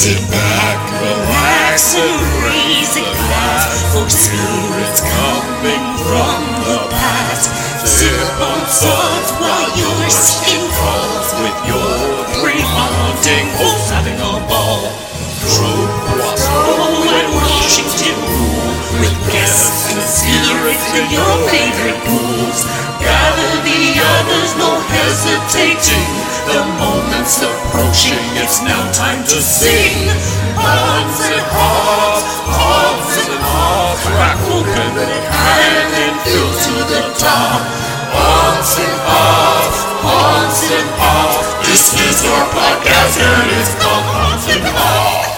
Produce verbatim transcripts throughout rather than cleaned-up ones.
Sit back, relax, and raise a glass for spirits coming from the past. Sip on suds while your skin crawls with your three haunting hosts having a ball. Trope, Wasso, and Washington rule with guests and spirits in your favorite pools. Gather the others, no hesitating. The moment's approaching, it's now time to sing. Haunts and hops, hops and hops, crack open the can and fill to the top. Haunts and hops, haunts and hops, this is our podcast and it's called Haunts and Hops.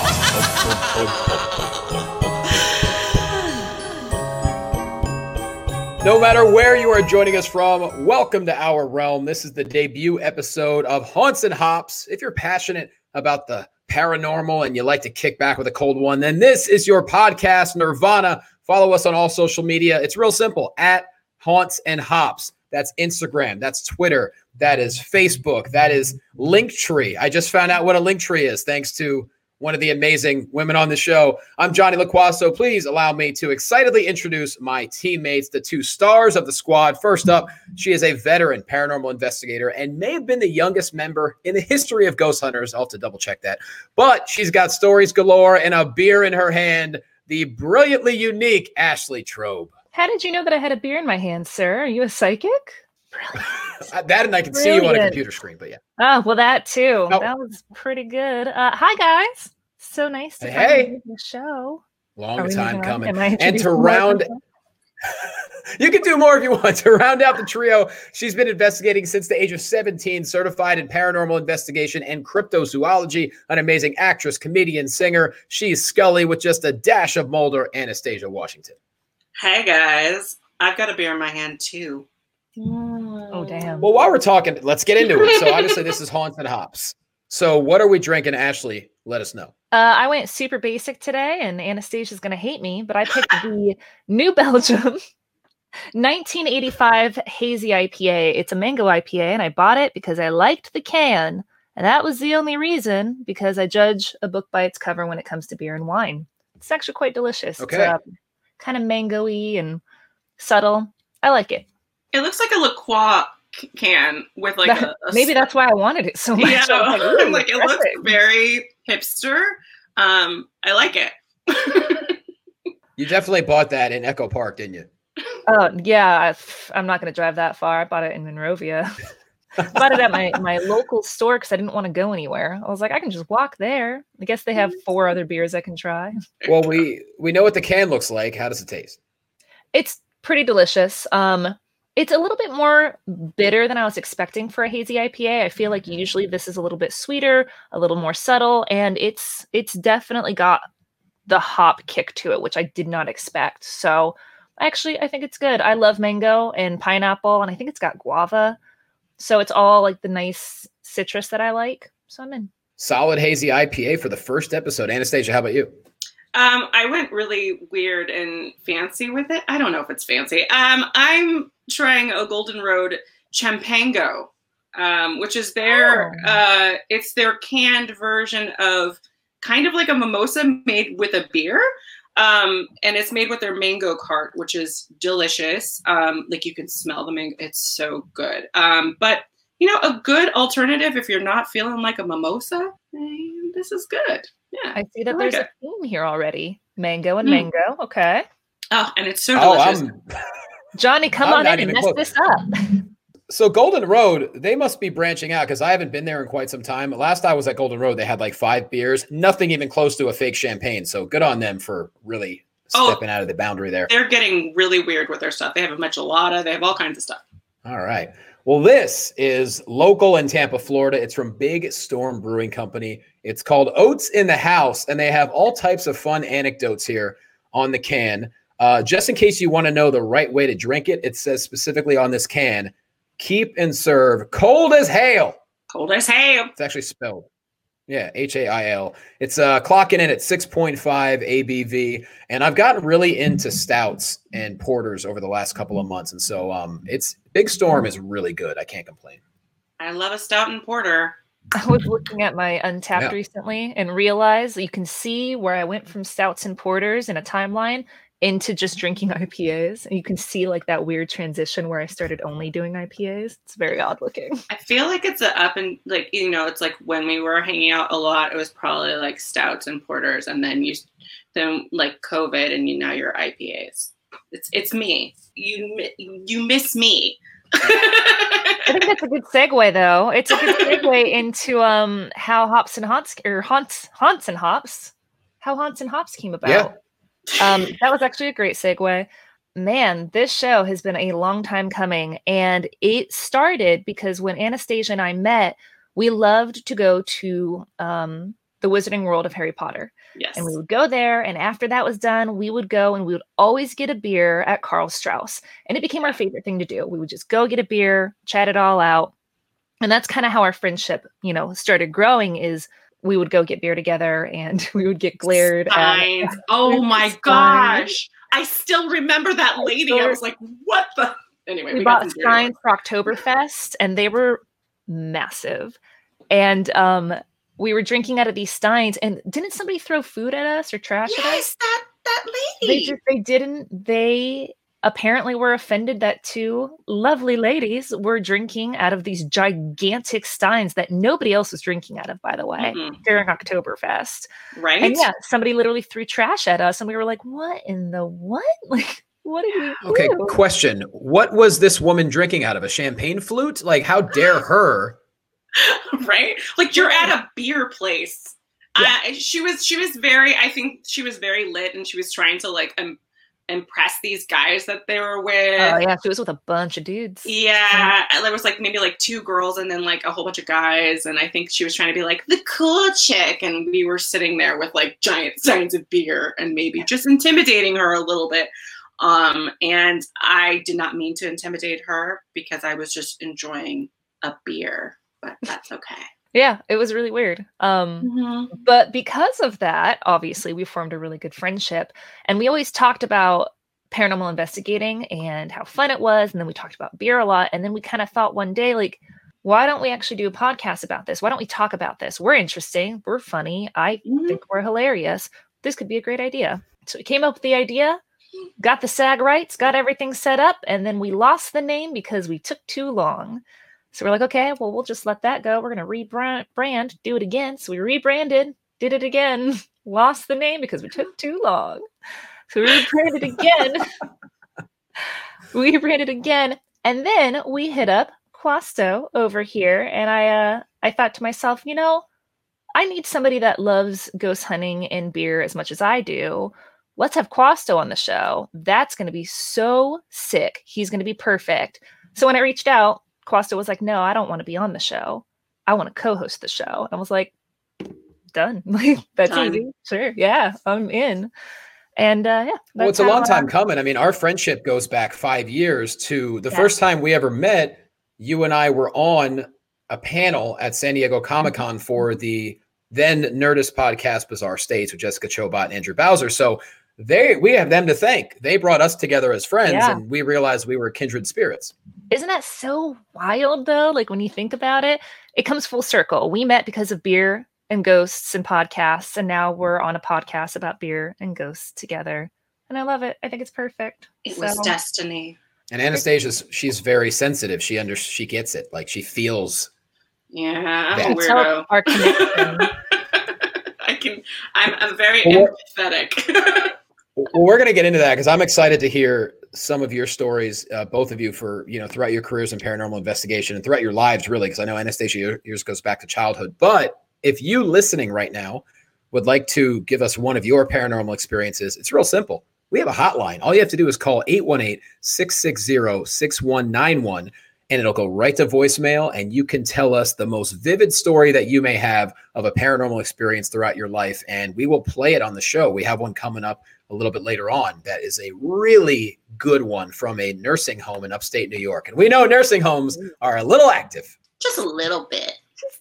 No matter where you are joining us from, welcome to our realm. This is the debut episode of Haunts and Hops. If you're passionate about the paranormal and you like to kick back with a cold one, then this is your podcast, Nirvana. Follow us on all social media. It's real simple, at Haunts and Hops. That's Instagram, that's Twitter, that is Facebook, that is Linktree. I just found out what a Linktree is thanks to one of the amazing women on the show. I'm Johnny LaQuaso. Please allow me to excitedly introduce my teammates, the two stars of the squad. First up, she is a veteran paranormal investigator and may have been the youngest member in the history of Ghost Hunters. I'll have to double check that. But she's got stories galore and a beer in her hand, the brilliantly unique Ashley Trobe. How did you know that I had a beer in my hand, sir? Are you a psychic? Brilliant. That and I can Brilliant. see you on a computer screen, but yeah. Oh, well, that too. Oh. That was pretty good. Uh, hi, guys. So nice to hey, be on the show. Long time coming. And to round, you can do more if you want. To round out the trio, she's been investigating since the age of seventeen, certified in paranormal investigation and cryptozoology, an amazing actress, comedian, singer. She's Scully with just a dash of Mulder, Anastasia Washington. Hey, guys. I've got a beer in my hand, too. Oh, damn. Well, while we're talking, let's get into it. So obviously this is Haunts and Hops. So what are we drinking, Ashley? Let us know. Uh, I went super basic today, and Anastasia's going to hate me, but I picked the New Belgium nineteen eighty-five Hazy I P A. It's a mango I P A, and I bought it because I liked the can, and that was the only reason, because I judge a book by its cover when it comes to beer and wine. It's actually quite delicious. Okay. It's uh, kind of mango-y and subtle. I like it. It looks like a La Croix can with like that, a, a maybe that's why I wanted it so much. Yeah, I'm like, I'm like, it looks very hipster. Um, I like it. You definitely bought that in Echo Park, didn't you? Oh yeah, I, I'm not going to drive that far. I bought it in Monrovia. I bought it at my my local store because I didn't want to go anywhere. I was like, I can just walk there. I guess they have four other beers I can try. Well, we we know what the can looks like. How does it taste? It's pretty delicious. Um. It's a little bit more bitter than I was expecting for a hazy I P A. I feel like usually this is a little bit sweeter, a little more subtle, and it's it's definitely got the hop kick to it, which I did not expect. So actually, I think it's good. I love mango and pineapple, and I think it's got guava. So it's all like the nice citrus that I like. So I'm in. Solid hazy I P A for the first episode. Anastasia, how about you? Um, I went really weird and fancy with it. I don't know if it's fancy. Um, I'm trying a Golden Road Champango, um, which is their, oh. uh, it's their canned version of kind of like a mimosa made with a beer. Um, and it's made with their mango cart, which is delicious. Um, like you can smell the mango. It's so good. Um, but you know, a good alternative if you're not feeling like a mimosa, eh, this is good. Yeah, I see that I there's like a theme here already. Mango and mm. mango. Okay. Oh, and it's so delicious. Oh, Johnny, come I'm on in and mess close. this up. So Golden Road, they must be branching out because I haven't been there in quite some time. Last I was at Golden Road, they had like five beers, nothing even close to a fake champagne. So good on them for really stepping oh, out of the boundary there. They're getting really weird with their stuff. They have a michelada. They have all kinds of stuff. All right. Well, this is local in Tampa, Florida. It's from Big Storm Brewing Company. It's called Oats in the House, and they have all types of fun anecdotes here on the can. Uh, just in case you want to know the right way to drink it, it says specifically on this can, keep and serve cold as hail. Cold as hail. It's actually spelled. Yeah, H A I L. It's uh, clocking in at six point five A B V, and I've gotten really into stouts and porters over the last couple of months, and so um, it's Big Storm is really good. I can't complain. I love a stout and porter. I was looking at my Untapped Yeah. recently and realized that you can see where I went from stouts and porters in a timeline into just drinking I P As. And you can see like that weird transition where I started only doing I P As. It's very odd looking. I feel like it's a up and like, you know, it's like when we were hanging out a lot, it was probably like stouts and porters, and then you, then like COVID, and you now you're I P As. It's it's me. You you miss me. I think that's a good segue, though. It's a good segue into um how Hops and Haunts or Haunts Haunts and Hops, how Haunts and Hops came about. Yeah. Um, that was actually a great segue. Man, this show has been a long time coming, and it started because when Anastasia and I met, we loved to go to um the Wizarding World of Harry Potter. Yes. And we would go there, and after that was done, we would go and we would always get a beer at Karl Strauss. And it became our favorite thing to do. We would just go get a beer, chat it all out. And that's kind of how our friendship, you know, started growing, is we would go get beer together and we would get glared Steins. at. Oh my gosh. I still remember that lady. I was like, what the? Anyway, We, we bought got some Steins for Oktoberfest, and they were massive. And um, we were drinking out of these Steins, and didn't somebody throw food at us or trash at us? Yes, that that They lady. just, they didn't. They apparently were offended that two lovely ladies were drinking out of these gigantic steins that nobody else was drinking out of, by the way, Mhm. during Oktoberfest. Right? And yeah, somebody literally threw trash at us, and we were like, "What in the what? Like, what did we do?" Okay, question. What was this woman drinking out of? A champagne flute? Like, how dare her? Right? Like you're at a beer place. Yeah. Uh, she was she was very I think she was very lit, and she was trying to like um, impress these guys that they were with. Oh yeah, she was with a bunch of dudes. Yeah, and there was like maybe like two girls and then like a whole bunch of guys, and I think she was trying to be like the cool chick, and we were sitting there with like giant signs of beer and maybe just intimidating her a little bit. Um, and I did not mean to intimidate her because I was just enjoying a beer, but that's okay. Yeah, it was really weird. Um, Mm-hmm. But because of that, obviously, we formed a really good friendship. And we always talked about paranormal investigating and how fun it was. And then we talked about beer a lot. And then we kind of thought one day, like, why don't we actually do a podcast about this? Why don't we talk about this? We're interesting. We're funny. I Mm-hmm. think we're hilarious. This could be a great idea. So we came up with the idea, got the SAG rights, got everything set up. And then we lost the name because we took too long. So we're like, okay, well, we'll just let that go. We're going to rebrand, brand, do it again. So we rebranded, did it again, lost the name because we took too long. So we rebranded again. we rebranded again. And then we hit up Quasto over here. And I, uh, I thought to myself, you know, I need somebody that loves ghost hunting and beer as much as I do. Let's have Quasto on the show. That's going to be so sick. He's going to be perfect. So when I reached out, Quasto was like, no, I don't want to be on the show. I want to co-host the show. And I was like, done. Like, that's Done. easy. Sure. Yeah, I'm in. And uh, yeah. Well, it's a that's long how, time uh, coming. I mean, our friendship goes back five years to the Yeah. first time we ever met. You and I were on a panel at San Diego Comic-Con for the then Nerdist podcast Bizarre States with Jessica Chobot and Andrew Bowser. So they we have them to thank. They brought us together as friends, Yeah. and we realized we were kindred spirits. Isn't that so wild, though? Like, when you think about it, it comes full circle. We met because of beer and ghosts and podcasts, and now we're on a podcast about beer and ghosts together. And I love it. I think it's perfect. It So- was destiny. And Anastasia's she's very sensitive. She under she gets it. Like she feels. Yeah, I'm Yeah. a It's how weirdo. our connection. I can. I'm. I'm very Well, what- empathetic. Well, we're going to get into that because I'm excited to hear some of your stories, uh, both of you, for you know throughout your careers in paranormal investigation and throughout your lives, really. Because I know Anastasia, your- yours goes back to childhood. But if you listening right now would like to give us one of your paranormal experiences, it's real simple. We have a hotline. All you have to do is call eight one eight, six six zero, six one nine one, and it'll go right to voicemail. And you can tell us the most vivid story that you may have of a paranormal experience throughout your life, and we will play it on the show. We have one coming up a little bit later on that is a really good one from a nursing home in upstate New York. And we know nursing homes are a little active. Just a little bit.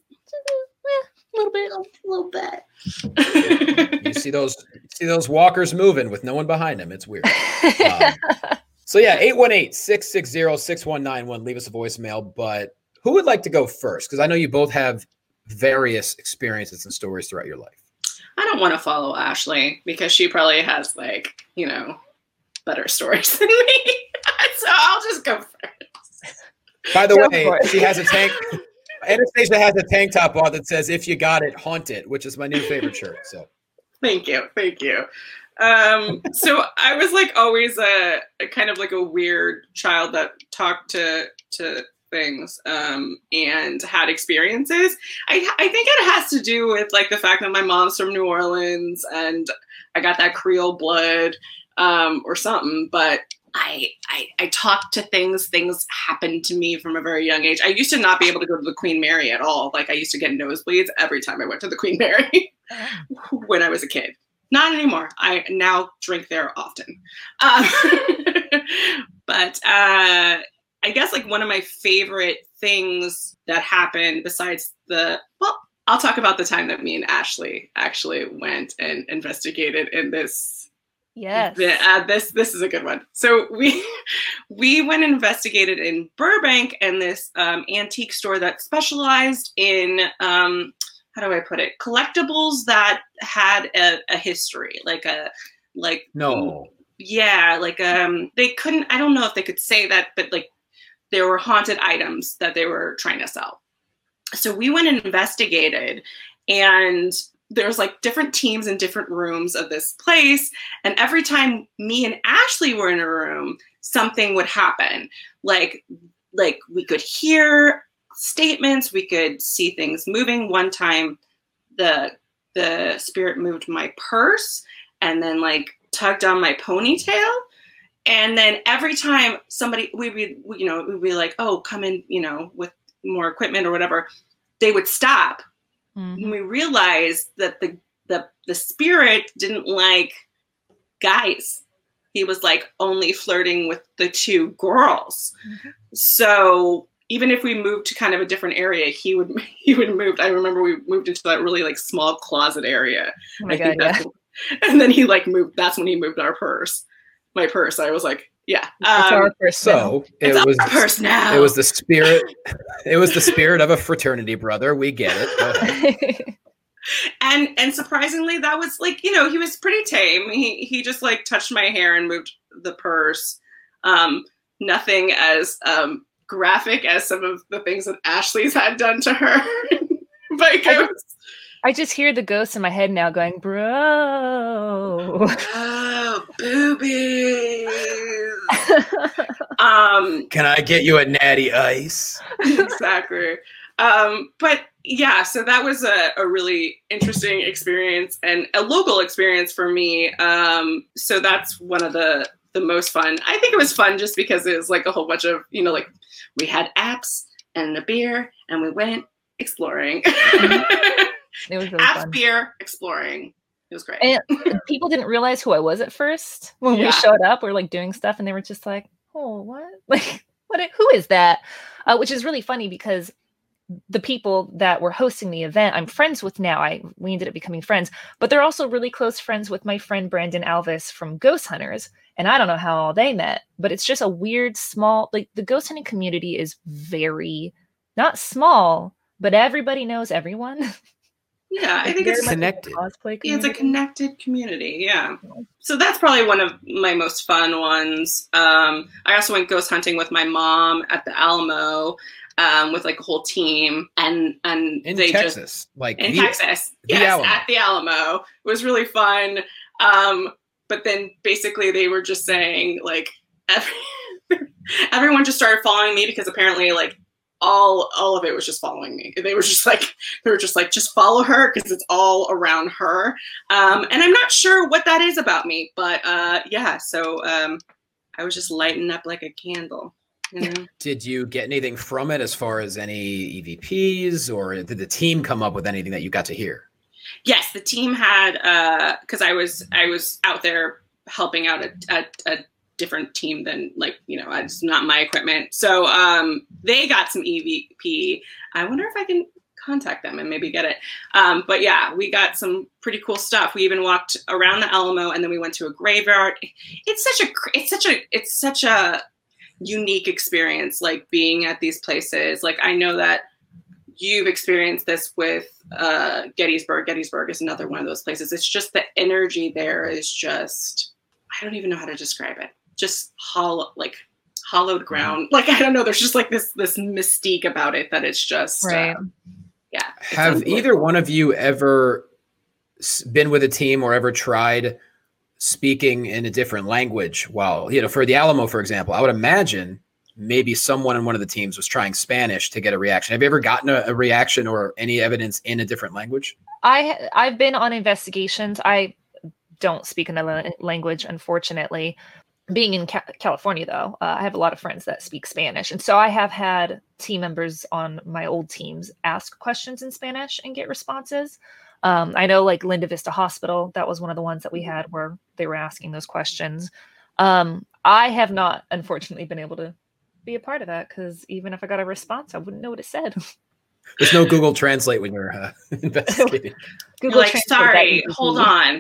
A little bit. A little bit. You see those see those walkers moving with no one behind them. It's weird. Um, so yeah, eight one eight, six six zero, six one nine one. Leave us a voicemail. But who would like to go first? Because I know you both have various experiences and stories throughout your life? I don't want to follow Ashley because she probably has like, you know, better stories than me. So I'll just go first. By the Go way, for it. she has a tank. Anastasia has a tank top on that says, "If you got it, haunt it," which is my new favorite shirt. So Thank you. Thank you. Um, so I was like always a, a kind of like a weird child that talked to, to things um, and had experiences. I, I think it has to do with like the fact that my mom's from New Orleans and I got that Creole blood um, or something, but I, I, I talked to things, things happened to me from a very young age. I used to not be able to go to the Queen Mary at all. Like I used to get nosebleeds every time I went to the Queen Mary when I was a kid. Not anymore. I now drink there often. Um, but uh, I guess like one of my favorite things that happened besides the, well, I'll talk about the time that me and Ashley actually went and investigated in this. Yes. The, uh, this this is a good one. So we we went and investigated in Burbank and this um, antique store that specialized in um, how do I put it? Collectibles that had a, a history, like a like no, yeah, like um they couldn't. I don't know if they could say that, but like there were haunted items that they were trying to sell. So we went and investigated, and there's like different teams in different rooms of this place. And every time me and Ashley were in a room, something would happen. Like, like we could hear statements, we could see things moving. One time the, the spirit moved my purse and then like tugged on my ponytail. And then every time somebody, we'd be, you know, we'd be like, oh, come in, you know, with more equipment or whatever, they would stop. Mm-hmm. And we realized that the, the the spirit didn't like guys. He was like only flirting with the two girls. Mm-hmm. So even if we moved to kind of a different area, he would he would move. I remember we moved into that really like small closet area. Oh my I God, think that's yeah. when, and then he like moved. That's when he moved our purse. My purse. I was like, yeah. It's um, our purse so now. it it's was our purse now. It was the spirit. It was the spirit of a fraternity brother. We get it. Go ahead. and and surprisingly, that was like, you know, he was pretty tame. He he just like touched my hair and moved the purse. Um, nothing as um, graphic as some of the things that Ashley's had done to her by ghosts. I just hear the ghosts in my head now going, bro. Oh, boobies. um, Can I get you a natty ice? Exactly. Um, but yeah, so that was a, a really interesting experience and a local experience for me. Um, so that's one of the, the most fun. I think it was fun just because it was like a whole bunch of, you know, like we had apps and a beer and we went exploring. It was really Apps, fun. beer, exploring. It was great. And people didn't realize who I was at first when Yeah. we showed up. We were like doing stuff, and they were just like, "Oh, what? Like, what? Who is that?" Uh, which is really funny because the people that were hosting the event, I'm friends with now. I we ended up becoming friends, but they're also really close friends with my friend Brandon Alvis from Ghost Hunters. And I don't know how all they met, but it's just a weird, small. Like the ghost hunting community is very not small, but everybody knows everyone. Yeah, I think very it's much connected. a cosplay Yeah, it's a community. connected community. Yeah. So that's probably one of my most fun ones. Um, I also went ghost hunting with my mom at the Alamo um, with like a whole team, and and In they Texas, just like in the- Texas, the yes, Alamo. at the Alamo. It was really fun. Um, but then basically they were just saying like every, everyone just started following me because apparently like. all all of it was just following me. They were just like they were just like just follow her because it's all around her. Um, and I'm not sure what that is about me, but uh, yeah. So um, I was just lighting up like a candle. You know? Did you get anything from it as far as any E V Ps, or did the team come up with anything that you got to hear? Yes, the team had because uh, I was I was out there helping out a, a, a different team than like, you know, it's not my equipment. So um, they got some E V P. I wonder if I can contact them and maybe get it. Um, but yeah, we got some pretty cool stuff. We even walked around the Alamo and then we went to a graveyard. It's such a, it's such a, it's such a unique experience, like being at these places. Like I know that you've experienced this with uh, Gettysburg. Gettysburg is another one of those places. It's just the energy there is just, I don't even know how to describe it. Just hollow, like hollowed ground. Like, I don't know. There's just like this, this mystique about it that it's just, right. Uh, yeah. Have either one of you ever been with a team or ever tried speaking in a different language? Well, you know, for the Alamo, for example, I would imagine maybe someone in one of the teams was trying Spanish to get a reaction. Have you ever gotten a, a reaction or any evidence in a different language? I, I've been on investigations. I don't speak another language, unfortunately. Being in Ca- California, though, uh, I have a lot of friends that speak Spanish. And so I have had team members on my old teams ask questions in Spanish and get responses. Um, I know like Linda Vista Hospital, that was one of the ones that we had where they were asking those questions. Um, I have not, unfortunately, been able to be a part of that because even if I got a response, I wouldn't know what it said. There's no Google Translate when you're uh, investigating. Google like, sorry, hold on.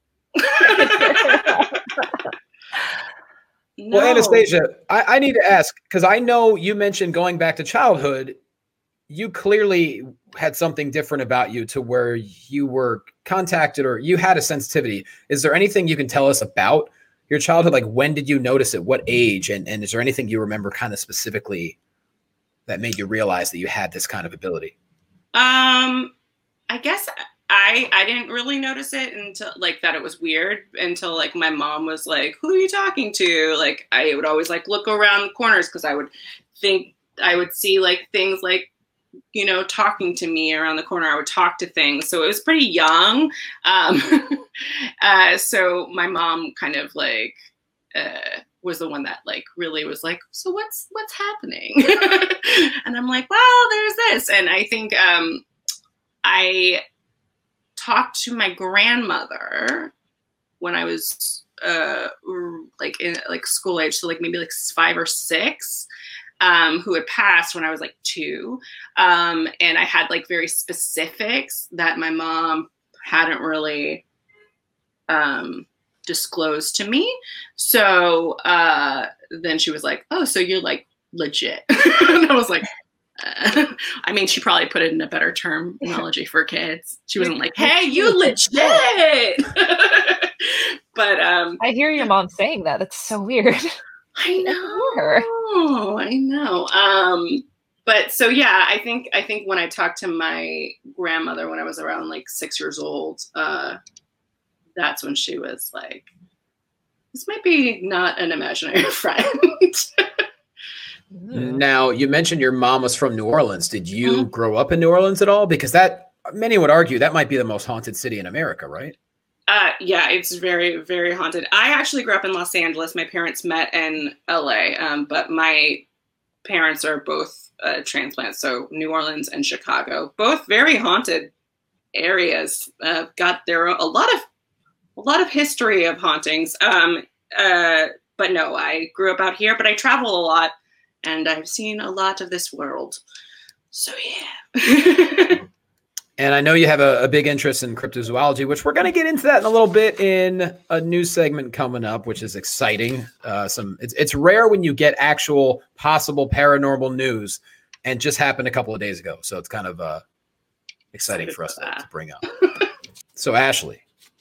No. Well, Anastasia, I, I need to ask, because I know you mentioned going back to childhood, you clearly had something different about you to where you were contacted or you had a sensitivity. Is there anything you can tell us about your childhood? Like, when did you notice it? What age? And, and is there anything you remember kind of specifically that made you realize that you had this kind of ability? Um, I guess I I didn't really notice it until like that it was weird until like my mom was like, "Who are you talking to?" Like I would always like look around the corners because I would think I would see like things like, you know, talking to me around the corner. I would talk to things. So it was pretty young. Um, uh, so my mom kind of like uh, was the one that like really was like, so what's what's happening? And I'm like, well, there's this. And I think um, I talked to my grandmother when I was uh, like in like school age. So like maybe like five or six. Um, who had passed when I was like two. Um, and I had like very specifics that my mom hadn't really um, disclosed to me. So uh, then she was like, oh, so you're like legit. And I was like, uh, I mean, she probably put it in a better terminology for kids. She wasn't like, hey, you legit. But um, I hear your mom saying that. That's so weird. I know. I know. Um, but so yeah, I think I think when I talked to my grandmother when I was around like six years old, uh, that's when she was like, "This might be not an imaginary friend." Now, you mentioned your mom was from New Orleans. Did you Mm-hmm. grow up in New Orleans at all? Because that many would argue that might be the most haunted city in America, right? Uh, yeah, it's very, very haunted. I actually grew up in Los Angeles. My parents met in L A, um, but my parents are both uh, transplants, so New Orleans and Chicago, both very haunted areas. Uh, got there a lot of a lot of history of hauntings. Um, uh, but no, I grew up out here, but I travel a lot, and I've seen a lot of this world. So yeah. And I know you have a, a big interest in cryptozoology, which we're going to get into that in a little bit in a new segment coming up, which is exciting. Uh, some it's it's rare when you get actual possible paranormal news, and just happened a couple of days ago. So it's kind of uh, exciting for us to, to bring up. So Ashley,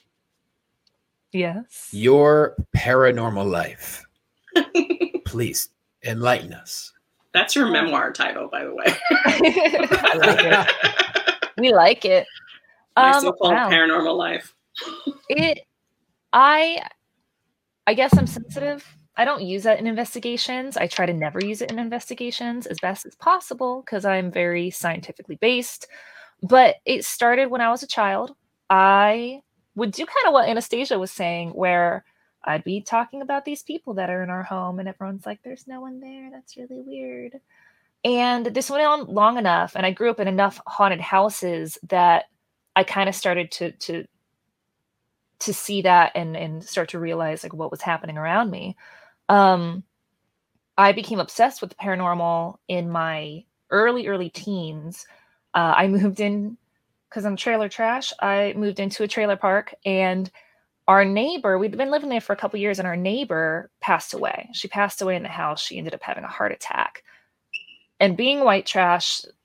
Yes. your paranormal life, please enlighten us. That's your memoir title, by the way. I like it. We like it. My Um, so-called wow. paranormal life. It, I, I guess I'm sensitive. I don't use that in investigations. I try to never use it in investigations as best as possible because I'm very scientifically based. But it started when I was a child. I would do kind of what Anastasia was saying, where I'd be talking about these people that are in our home, and everyone's like, "There's no one there. That's really weird." And this went on long enough, and I grew up in enough haunted houses that I kind of started to to to see that and and start to realize like what was happening around me. Um, I became obsessed with the paranormal in my early early teens. Uh, I moved in because I'm trailer trash. I moved into a trailer park, and our neighbor, we'd been living there for a couple years, and our neighbor passed away. She passed away in the house. She ended up having a heart attack. And being white trash,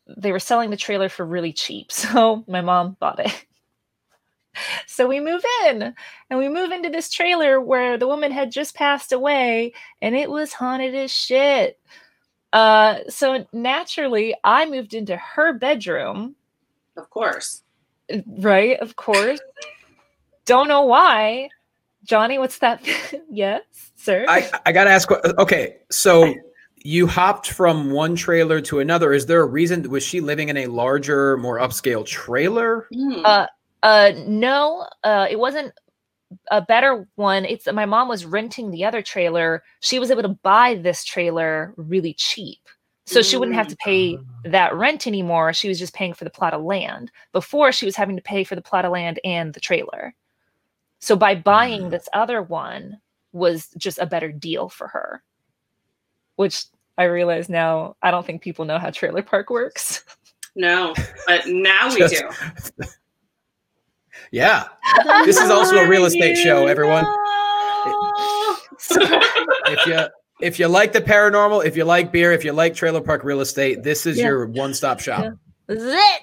they were selling the trailer for really cheap. So my mom bought it. So we move in and we move into this trailer where the woman had just passed away and it was haunted as shit. Uh, so naturally I moved into her bedroom. Of course. Right. Of course. Don't know why. Johnny, what's that? Yes, sir. I, I got to ask. Okay. So you hopped from one trailer to another. Is there a reason? Was she living in a larger, more upscale trailer? Mm. Uh, uh, no, uh, it wasn't a better one. It's my mom was renting the other trailer. She was able to buy this trailer really cheap. So she wouldn't have to pay that rent anymore. She was just paying for the plot of land. Before, she was having to pay for the plot of land and the trailer. So by buying this other one was just a better deal for her. Which I realize now, I don't think people know how trailer park works. No, but now we Just- do. Yeah. This is also a real estate show, everyone. If you if you like the paranormal, if you like beer, if you like trailer park real estate, this is Yeah. your one-stop shop. Yeah. This is it.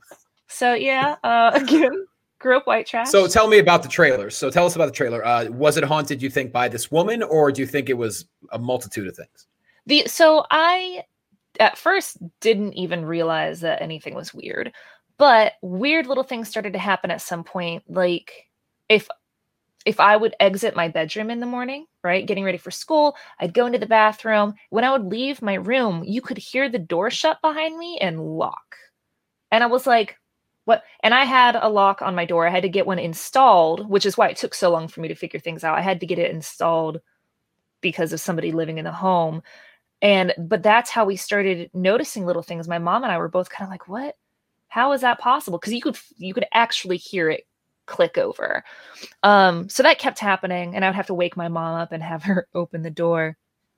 So yeah, uh, again, grew up white trash. So tell me about the trailer. So tell us about the trailer. Uh, was it haunted, you think, by this woman, or do you think it was a multitude of things? The so I at first didn't even realize that anything was weird, but weird little things started to happen at some point. Like if if I would exit my bedroom in the morning, right, getting ready for school, I'd go into the bathroom. When I would leave my room, you could hear the door shut behind me and lock. And I was like, what? And I had a lock on my door. I had to get one installed, which is why it took so long for me to figure things out. I had to get it installed because of somebody living in the home. And, but that's how we started noticing little things. My mom and I were both kind of like, what? How is that possible? Because you could, you could actually hear it click over. Um, so that kept happening. And I would have to wake my mom up and have her open the door.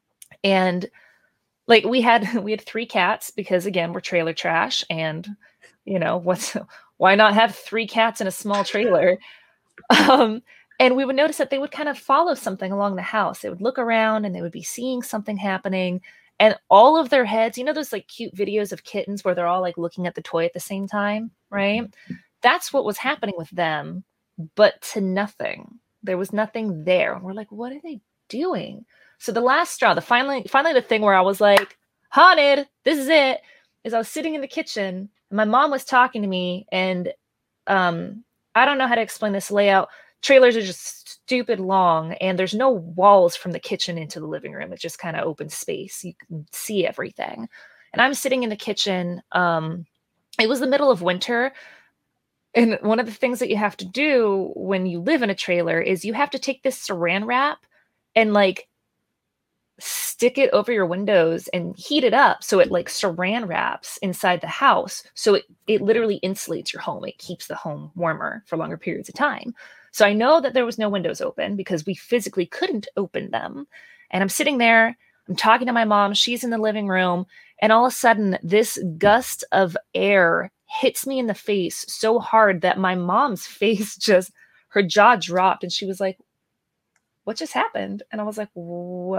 And like we had, we had three cats because again, we're trailer trash. And you know, what's, why not have three cats in a small trailer? Um, and we would notice that they would kind of follow something along the house. They would look around and they would be seeing something happening. And all of their heads, you know, those like cute videos of kittens where they're all like looking at the toy at the same time, right? That's what was happening with them, but to nothing. There was nothing there. And we're like, what are they doing? So the last straw, the finally, finally the thing where I was like, haunted, this is it, is I was sitting in the kitchen and my mom was talking to me and um, I don't know how to explain this layout. Trailers are just stupid long and there's no walls from the kitchen into the living room. It's just kind of open space. You can see everything. And I'm sitting in the kitchen. Um, it was the middle of winter. And one of the things that you have to do when you live in a trailer is you have to take this saran wrap and like stick it over your windows and heat it up so it like saran wraps inside the house. So it, it literally insulates your home. It keeps the home warmer for longer periods of time. So I know that there was no windows open because we physically couldn't open them. And I'm sitting there, I'm talking to my mom. She's in the living room. And all of a sudden this gust of air hits me in the face so hard that my mom's face just, her jaw dropped and she was like, what just happened? And I was like, what?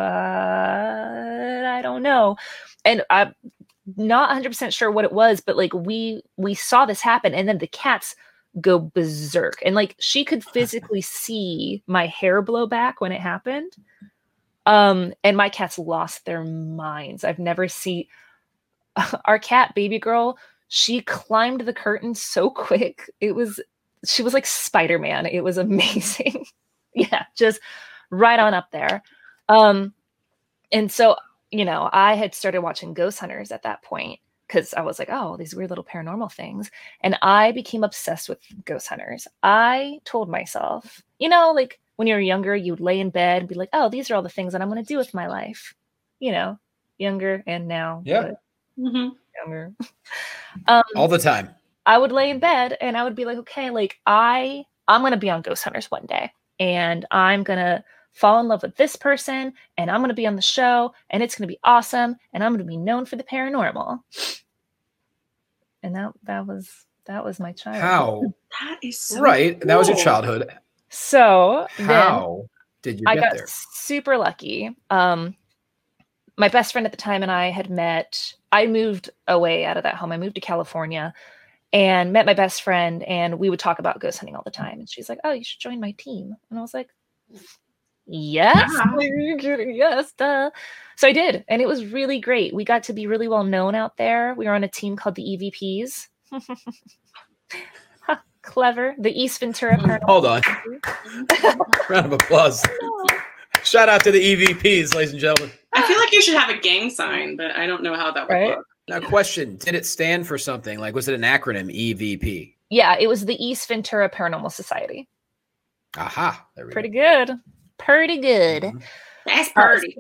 I don't know. And I'm not one hundred percent sure what it was, but like we, we saw this happen and then the cats go berserk. And like she could physically see my hair blow back when it happened. Um, and my cats lost their minds. I've never seen our cat, baby girl. She climbed the curtain so quick. It was, she was like Spider-Man. It was amazing. Yeah, just right on up there. Um, and so, you know, I had started watching Ghost Hunters at that point because I was like, oh, these weird little paranormal things. And I became obsessed with Ghost Hunters. I told myself, you know, like when you were younger, you'd lay in bed and be like, oh, these are all the things that I'm going to do with my life. You know, younger and now. Yeah. Mm-hmm. Younger. Um, all the time. I would lay in bed and I would be like, okay, like I, I'm going to be on Ghost Hunters one day and I'm going to fall in love with this person and I'm going to be on the show and it's going to be awesome. And I'm going to be known for the paranormal. And that, that was, that was my childhood. How? That is so right. cool. That was your childhood. So how did you I get got there? super lucky. Um, my best friend at the time and I had met, I moved away out of that home. I moved to California and met my best friend, and we would talk about ghost hunting all the time. And she's like, oh, you should join my team. And I was like, yes, Yeah. yes, duh. So I did, and it was really great. We got to be really well known out there. We were on a team called the E V Ps. Huh, clever. The East Ventura Paranormal. Hold on. Round of applause. Shout out to the E V Ps, ladies and gentlemen. I feel like you should have a gang sign, but I don't know how that would Right? look. Now, question: did it stand for something? Like, was it an acronym? E V P. Yeah, it was the East Ventura Paranormal Society. Aha! There we Pretty go. good. Pretty good. Mhm. That's party.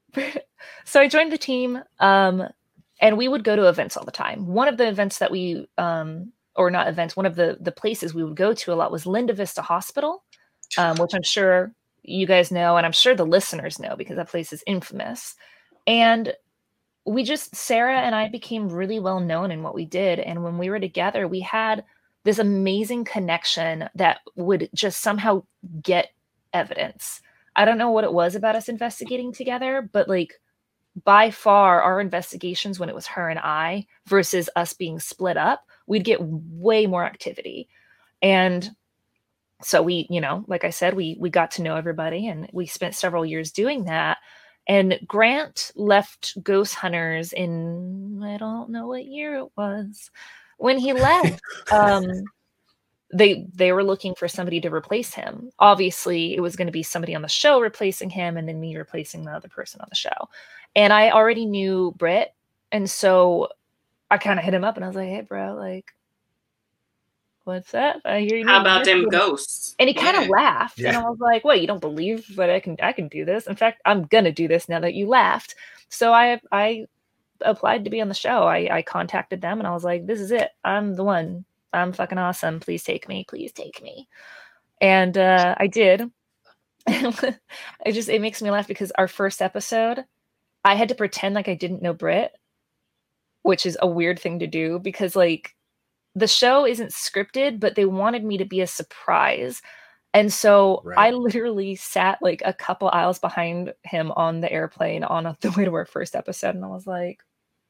So I joined the team, um, and we would go to events all the time. One of the events that we, um, or not events, one of the the places we would go to a lot was Linda Vista Hospital, um, which I'm sure you guys know, and I'm sure the listeners know because that place is infamous. And we just, Sarah and I became really well known in what we did. And when we were together, we had this amazing connection that would just somehow get evidence. I don't know what it was about us investigating together, but like by far our investigations when it was her and I versus us being split up, we'd get way more activity. And so we, you know, like I said, we we got to know everybody, and we spent several years doing that. And Grant left Ghost Hunters in, I don't know what year it was. When he left, um, they they were looking for somebody to replace him. Obviously, it was going to be somebody on the show replacing him, and then me replacing the other person on the show. And I already knew Britt, and so I kind of hit him up, and I was like, "Hey, bro, like, what's up? I hear you How need about this." them ghosts? And he kind of Yeah. laughed, and Yeah. I was like, "What? You don't believe that I can? I can do this. In fact, I'm gonna do this now that you laughed." So I I applied to be on the show. I I contacted them, and I was like, "This is it. I'm the one. I'm fucking awesome. Please take me. Please take me." And uh, I did. It just it makes me laugh because our first episode, I had to pretend like I didn't know Britt, which is a weird thing to do because like the show isn't scripted, but they wanted me to be a surprise. And so Right. I literally sat like a couple aisles behind him on the airplane on the way to our first episode. And I was like,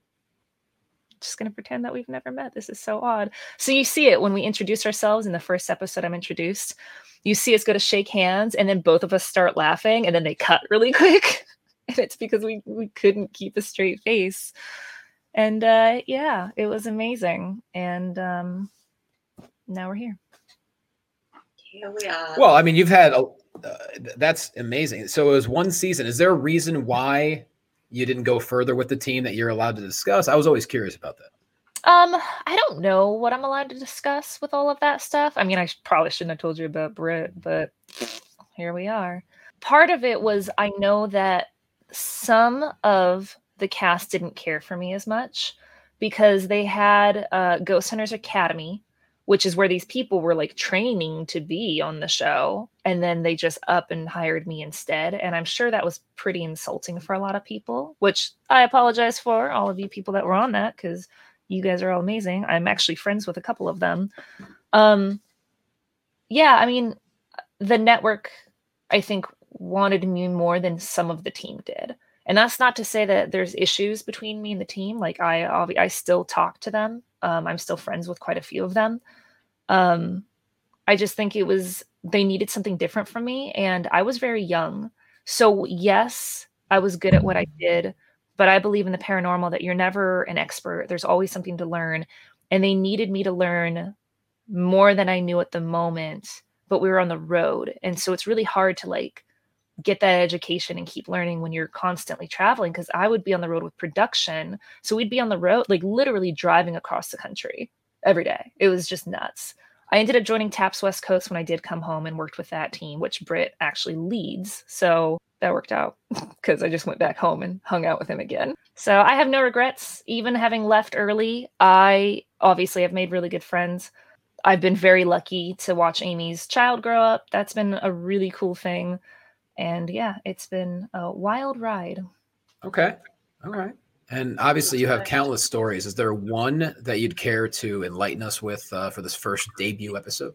just going to pretend that we've never met. This is so odd. So you see it when we introduce ourselves in the first episode I'm introduced. You see us go to shake hands, and then both of us start laughing, and then they cut really quick. And it's because we, we couldn't keep a straight face. And uh, yeah, it was amazing. And um, now we're here. Here we are. Well, I mean, you've had a, uh, that's amazing. So it was one season. Is there a reason why you didn't go further with the team that you're allowed to discuss? I was always curious about that. Um, I don't know what I'm allowed to discuss with all of that stuff. I mean, I sh- probably shouldn't have told you about Britt, but here we are. Part of it was I know that some of the cast didn't care for me as much because they had uh, Ghost Hunters Academy, which is where these people were like training to be on the show. And then they just up and hired me instead. And I'm sure that was pretty insulting for a lot of people, which I apologize for all of you people that were on that because you guys are all amazing. I'm actually friends with a couple of them. Um, yeah, I mean, the network, I think, wanted me more than some of the team did. And that's not to say that there's issues between me and the team. Like I, obvi- I still talk to them. Um, I'm still friends with quite a few of them. Um, I just think it was, they needed something different from me. And I was very young. So yes, I was good at what I did, but I believe in the paranormal that you're never an expert. There's always something to learn. And they needed me to learn more than I knew at the moment, but we were on the road. And so it's really hard to like get that education and keep learning when you're constantly traveling. Cause I would be on the road with production. So we'd be on the road, like literally driving across the country every day. It was just nuts. I ended up joining TAPS West Coast when I did come home and worked with that team, which Britt actually leads. So that worked out because I just went back home and hung out with him again. So I have no regrets. Even having left early, I obviously have made really good friends. I've been very lucky to watch Amy's child grow up. That's been a really cool thing. And yeah, it's been a wild ride. Okay. All right. And obviously you have countless stories. Is there one that you'd care to enlighten us with uh, for this first debut episode?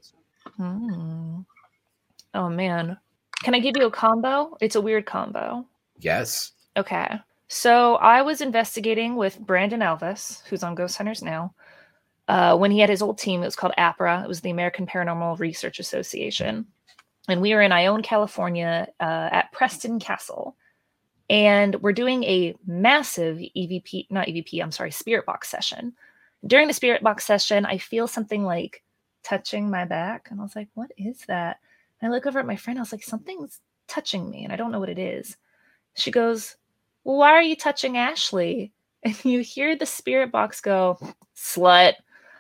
Hmm. Oh man. Can I give you a combo? It's a weird combo. Yes. Okay. So I was investigating with Brandon Elvis, who's on Ghost Hunters now. Uh, when he had his old team, it was called APRA. It was the American Paranormal Research Association. And we were in Ione, California uh, at Preston Castle. And we're doing a massive E V P, not E V P, I'm sorry, Spirit Box session. During the Spirit Box session, I feel something like touching my back. And I was like, what is that? And I look over at my friend. I was like, something's touching me. And I don't know what it is. She goes, well, why are you touching Ashley? And you hear the Spirit Box go, slut.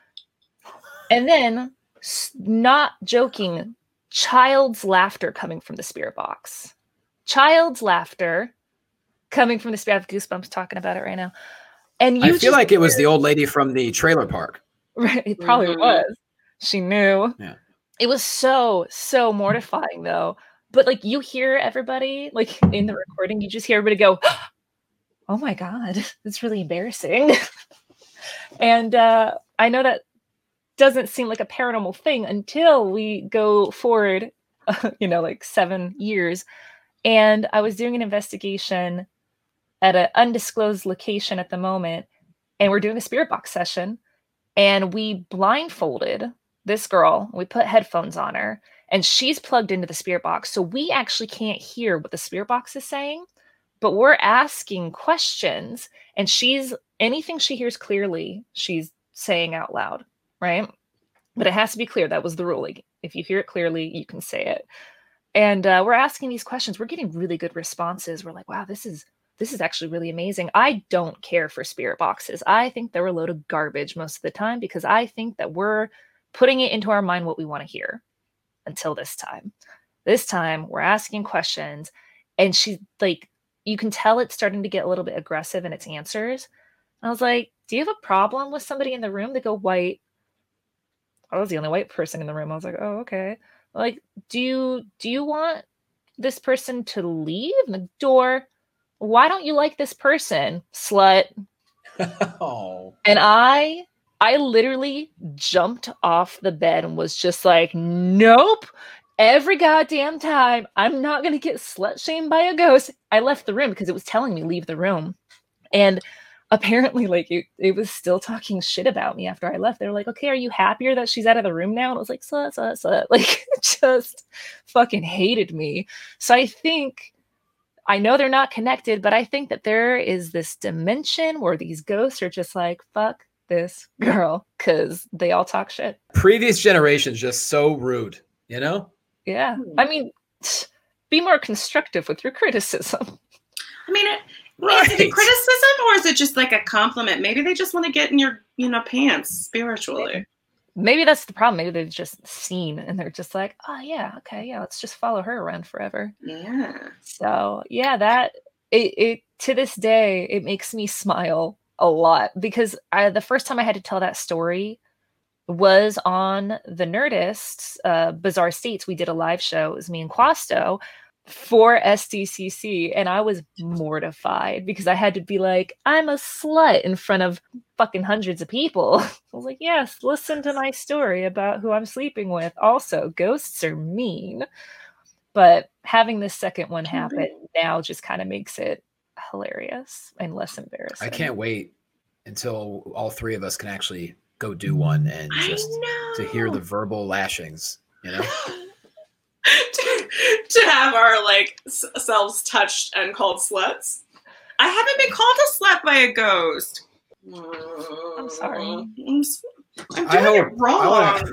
And then, not joking, child's laughter coming from the Spirit Box. Child's laughter coming from the Spirit. I have goosebumps talking about it right now. And you I feel like it was the old lady from the trailer park. Right, it probably mm-hmm. was. She knew. Yeah. It was so, so mortifying though. But like you hear everybody, like in the recording, you just hear everybody go, oh my God, that's really embarrassing. And uh, I know that doesn't seem like a paranormal thing until we go forward, uh, you know, like seven years. And I was doing an investigation at an undisclosed location at the moment. And we're doing a Spirit Box session. And we blindfolded this girl. We put headphones on her. And she's plugged into the Spirit Box. So we actually can't hear what the Spirit Box is saying. But we're asking questions. And she's, anything she hears clearly, she's saying out loud. Right? But it has to be clear. That was the ruling. If you hear it clearly, you can say it. And uh, we're asking these questions. We're getting really good responses. We're like, wow, this is this is actually really amazing. I don't care for Spirit Boxes. I think they're a load of garbage most of the time because I think that we're putting it into our mind what we want to hear until this time. This time, we're asking questions. And she's like, you can tell it's starting to get a little bit aggressive in its answers. I was like, do you have a problem with somebody in the room? They go white. I was the only white person in the room. I was like, oh, okay. Like, do you do you want this person to leave? And the door, why don't you like this person, slut? Oh. And I I literally jumped off the bed and was just like, nope. Every goddamn time, I'm not gonna get slut shamed by a ghost. I left the room because it was telling me leave the room. And apparently, like, it, it was still talking shit about me after I left. They were like, okay, are you happier that she's out of the room now? And I was like, slut, slut, slut. Like, just fucking hated me. So I think, I know they're not connected, but I think that there is this dimension where these ghosts are just like, fuck this girl, because they all talk shit. Previous generations just so rude, you know? Yeah. I mean, be more constructive with your criticism. I mean, it, Right. Is it a criticism or is it just like a compliment? Maybe they just want to get in your, you know, pants spiritually. Maybe that's the problem. Maybe they've just seen and they're just like, oh yeah, okay, yeah, let's just follow her around forever. Yeah. So yeah, that it, it to this day it makes me smile a lot because I, the first time I had to tell that story was on the Nerdist uh, Bizarre States. We did a live show. It was me and Quasto for S D C C, and I was mortified because I had to be like, I'm a slut in front of fucking hundreds of people. I was like, yes, listen to my story about who I'm sleeping with. Also, ghosts are mean. But having this second one happen now just kind of makes it hilarious and less embarrassing. I can't wait until all three of us can actually go do one and just to hear the verbal lashings, you know? to, to have our like s- selves touched and called sluts. I haven't been called a slut by a ghost. I'm sorry. I'm, I'm doing hope, it wrong. I,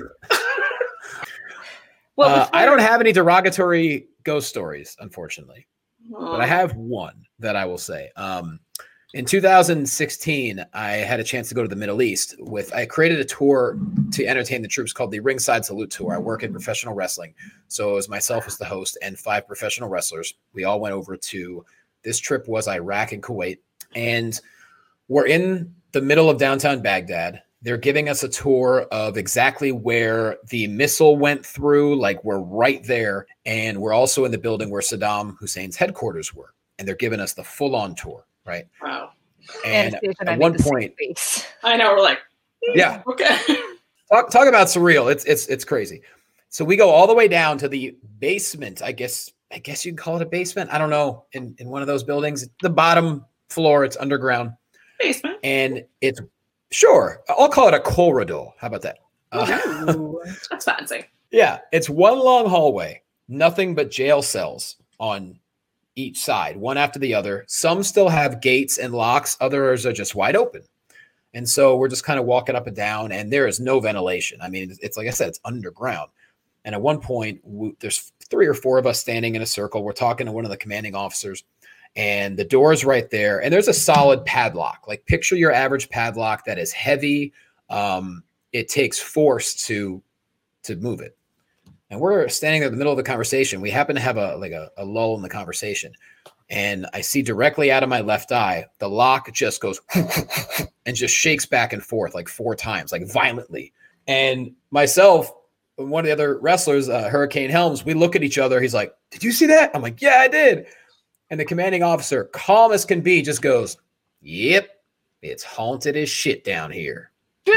well, uh, I don't have any derogatory ghost stories, unfortunately, oh. but I have one that I will say. Um, in two thousand sixteen, I had a chance to go to the Middle East with, I created a tour to entertain the troops called the Ringside Salute Tour. I work in professional wrestling. So it was myself as the host and five professional wrestlers. We all went over to, this trip was Iraq and Kuwait. And we're in the middle of downtown Baghdad. They're giving us a tour of exactly where the missile went through. Like we're right there. And we're also in the building where Saddam Hussein's headquarters were. And they're giving us the full on tour. Right. Wow. And, and at one point, I know we're like, yeah, okay. talk talk about surreal. It's it's it's crazy. So we go all the way down to the basement. I guess I guess you'd call it a basement. I don't know. In in one of those buildings, the bottom floor. It's underground. Basement. And it's, sure, I'll call it a corridor. How about that? Uh, Ooh, that's fancy. yeah, it's one long hallway, nothing but jail cells on each side, one after the other. Some still have gates and locks. Others are just wide open. And so we're just kind of walking up and down, and there is no ventilation. I mean, it's like I said, it's underground. And at one point, we, there's three or four of us standing in a circle. We're talking to one of the commanding officers, and the door is right there. And there's a solid padlock. Like, picture your average padlock that is heavy. Um, it takes force to to move it. And we're standing in the middle of the conversation. We happen to have a like a, a lull in the conversation. And I see directly out of my left eye, the lock just goes and just shakes back and forth like four times, like violently. And myself, one of the other wrestlers, uh, Hurricane Helms, we look at each other. He's like, "Did you see that?" I'm like, "Yeah, I did." And the commanding officer, calm as can be, just goes, "Yep, it's haunted as shit down here."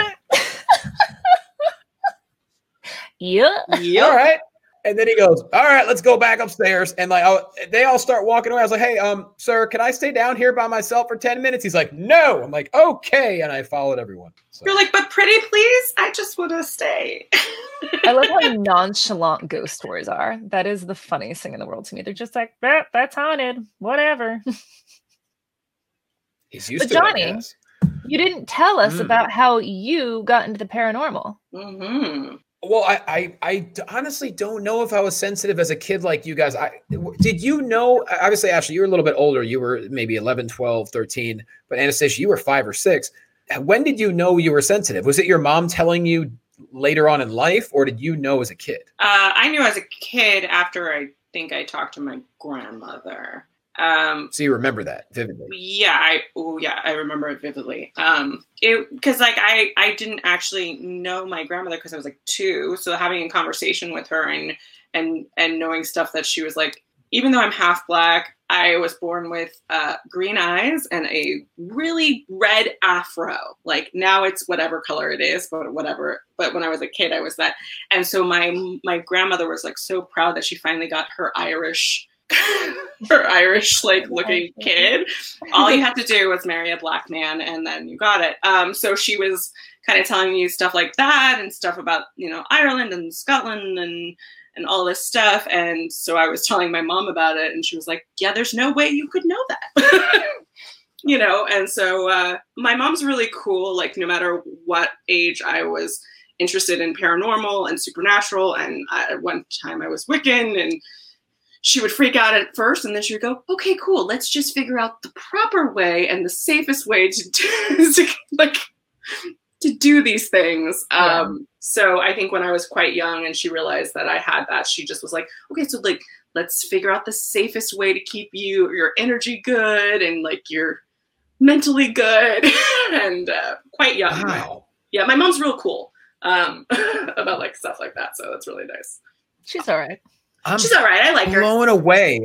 Yeah. Yep. All right. And then he goes, "All right, let's go back upstairs." And like, I'll, they all start walking away. I was like, "Hey, um, sir, can I stay down here by myself for ten minutes? He's like, "No." I'm like, "Okay." And I followed everyone. So. You're like, "But pretty please, I just want to stay." I love how nonchalant ghost stories are. That is the funniest thing in the world to me. They're just like, that, that's haunted. Whatever. He's used But to it, I Johnny, guess. you didn't tell us Mm. about how you got into the paranormal. Mm-hmm. Well, I, I, I d- honestly don't know if I was sensitive as a kid like you guys. I did you know, obviously, Ashley, you were a little bit older. You were maybe eleven, twelve, thirteen, but Anastasia, you were five or six. When did you know you were sensitive? Was it your mom telling you later on in life, or did you know as a kid? Uh, I knew as a kid after I think I talked to my grandmother. Um, So you remember that vividly. yeah, I oh yeah, I remember it vividly. Um, it because like I I didn't actually know my grandmother because I was like two, so having a conversation with her and and and knowing stuff that she was like, even though I'm half black, I was born with uh, green eyes and a really red afro. Like now it's whatever color it is, but whatever. But when I was a kid, I was that. And so my my grandmother was like so proud that she finally got her Irish, her Irish like looking kid. All you had to do was marry a black man, and then you got it. Um, so she was kind of telling me stuff like that and stuff about, you know, Ireland and Scotland and. and all this stuff. And so I was telling my mom about it, and she was like, "Yeah, there's no way you could know that." You know? And so uh, my mom's really cool. Like no matter what age I was interested in paranormal and supernatural. And I, at one time I was Wiccan, and she would freak out at first, and then she would go, "Okay, cool. Let's just figure out the proper way and the safest way to do, to, like, to do these things." Yeah. Um, so I think when I was quite young and she realized that I had that, she just was like, "Okay, so like, let's figure out the safest way to keep you, your energy good and like you're mentally good." And uh, quite young. Wow. Yeah, my mom's real cool um, about like stuff like that. So that's really nice. She's all right. I'm She's all right. I like her. blown away.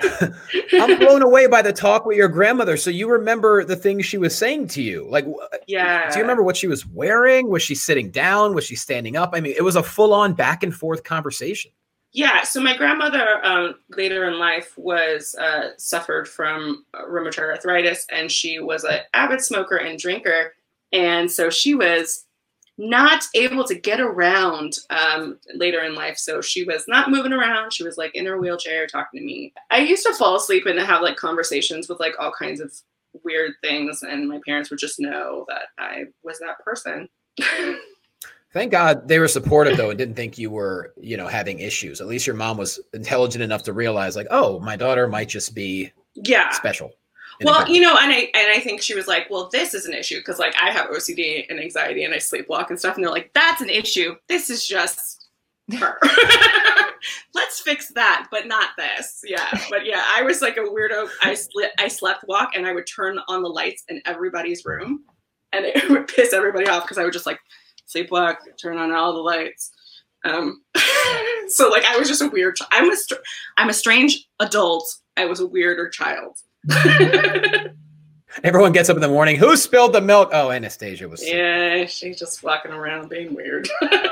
I'm blown away by the talk with your grandmother. So you remember the things she was saying to you? Like, wh- Yeah. do you remember what she was wearing? Was she sitting down? Was she standing up? I mean, it was a full-on back and forth conversation. Yeah, so my grandmother um, later in life was uh, suffered from rheumatoid arthritis, and she was an avid smoker and drinker, and so she was not able to get around um, later in life. So she was not moving around. She was like in her wheelchair talking to me. I used to fall asleep and have like conversations with like all kinds of weird things, and my parents would just know that I was that person. Thank God they were supportive though and didn't think you were, you know, having issues. At least your mom was intelligent enough to realize like, oh, my daughter might just be Yeah. special. in a Well, good you know, and I and I think she was like, well, this is an issue because like I have O C D and anxiety and I sleepwalk and stuff, and they're like, that's an issue. This is just her. Let's fix that, but not this. Yeah, but yeah, I was like a weirdo. I sli- I slept walk, and I would turn on the lights in everybody's room, and it would piss everybody off because I would just like sleepwalk, turn on all the lights. Um, so like I was just a weird. Ch- I'm a str- I'm a strange adult. I was a weirder child. Everyone gets up in the morning. Who spilled the milk? Oh, Anastasia was sick. Yeah, she's just walking around being weird.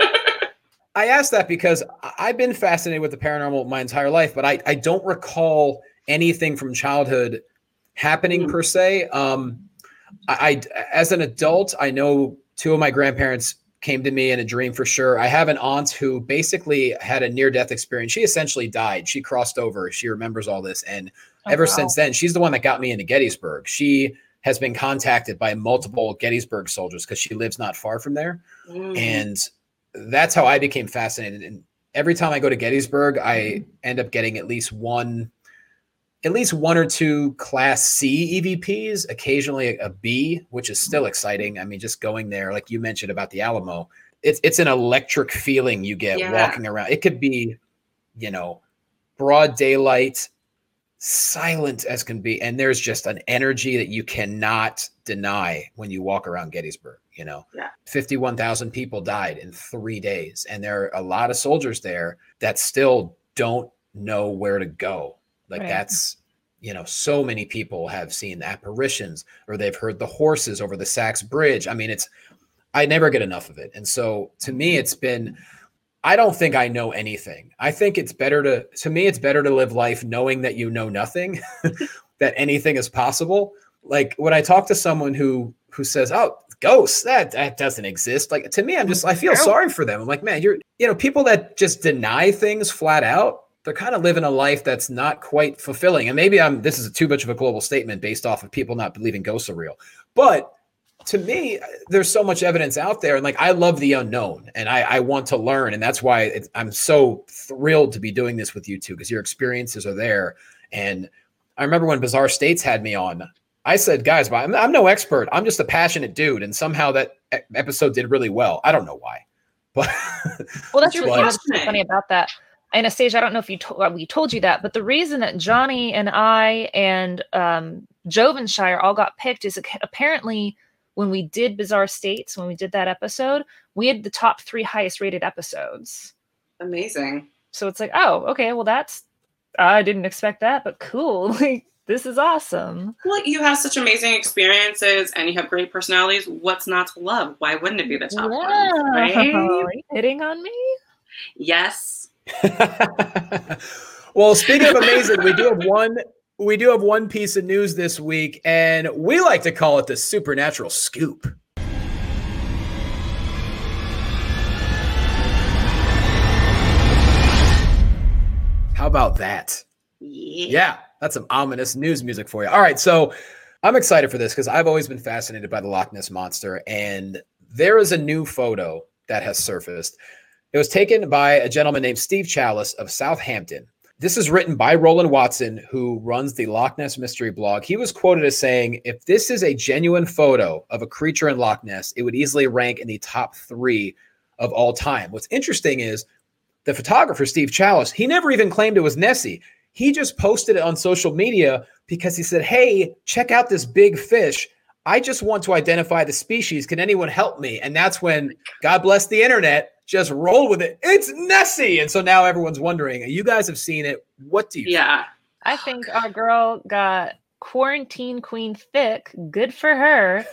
I asked that because I- I've been fascinated with the paranormal my entire life, but I, I don't recall anything from childhood happening per se. Um, I, I, as an adult, I know two of my grandparents came to me in a dream for sure. I have an aunt who basically had a near-death experience. She essentially died. She crossed over. She remembers all this. And oh, ever wow. since then, she's the one that got me into Gettysburg. She has been contacted by multiple Gettysburg soldiers because she lives not far from there. Mm. And that's how I became fascinated. And every time I go to Gettysburg, I end up getting at least one at least one or two class C E V Ps, occasionally a, a B, which is still exciting. I mean, just going there, like you mentioned about the Alamo, it's it's an electric feeling you get yeah. walking around. It could be, you know, broad daylight, silent as can be. And there's just an energy that you cannot deny when you walk around Gettysburg. You know, yeah. fifty-one thousand people died in three days. And there are a lot of soldiers there that still don't know where to go. Like right. that's, you know, so many people have seen apparitions or they've heard the horses over the Sachs Bridge. I mean, it's, I never get enough of it. And so to me, it's been, I don't think I know anything. I think it's better to, to me, it's better to live life knowing that you know nothing, that anything is possible. Like when I talk to someone who, who says, oh, ghosts, that, that doesn't exist. Like to me, I'm just, I feel sorry for them. I'm like, man, you're, you know, people that just deny things flat out, they're kind of living a life that's not quite fulfilling. And maybe I'm, this is too much of a global statement based off of people not believing ghosts are real. But to me, there's so much evidence out there. And like, I love the unknown and I, I want to learn. And that's why it's, I'm so thrilled to be doing this with you two, because your experiences are there. And I remember when Bizarre States had me on, I said, guys, I'm, I'm no expert. I'm just a passionate dude. And somehow that episode did really well. I don't know why, but well, that's really what's funny about that. Anastasia, I don't know if you to- we told you that, but the reason that Johnny and I and um, Jovenshire all got picked is apparently when we did Bizarre States, when we did that episode, we had the top three highest rated episodes. Amazing. So it's like, oh, okay, well, that's, I didn't expect that, but cool. Like, this is awesome. Well, you have such amazing experiences and you have great personalities. What's not to love? Why wouldn't it be the top yeah. one? Right? Are you hitting on me? Yes. Well, speaking of amazing, we do have one we do have one piece of news this week, and we like to call it the Supernatural Scoop. How about that? Yeah. Yeah, that's some ominous news music for you. All right, so I'm excited for this because I've always been fascinated by the Loch Ness Monster, and there is a new photo that has surfaced. It was taken by a gentleman named Steve Chalice of Southampton. This is written by Roland Watson, who runs the Loch Ness Mystery blog. He was quoted as saying, if this is a genuine photo of a creature in Loch Ness, it would easily rank in the top three of all time. What's interesting is the photographer, Steve Chalice, he never even claimed it was Nessie. He just posted it on social media because he said, hey, check out this big fish. I just want to identify the species. Can anyone help me? And that's when, God bless the internet, just roll with it. It's Nessie. And so now everyone's wondering, you guys have seen it. What do you Yeah. think? I think our girl got quarantine queen thick. Good for her.